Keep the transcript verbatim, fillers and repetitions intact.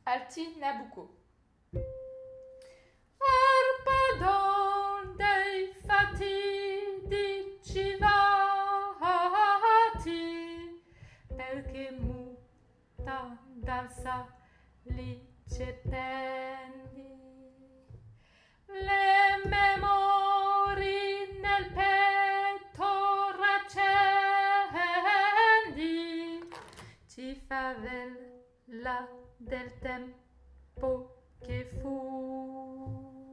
Alti Nabucco. Arpadon dei fatidici vati, perché muta dal salice pendi, le memori nel petto raccendi, ci favella del tempo che fu.